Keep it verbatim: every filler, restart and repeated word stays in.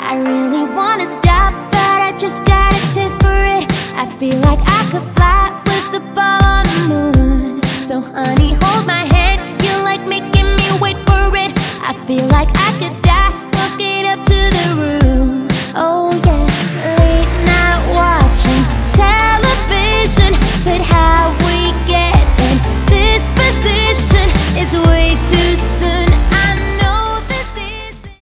I really wanna stop, but I just got a taste for it. I feel like I could fly.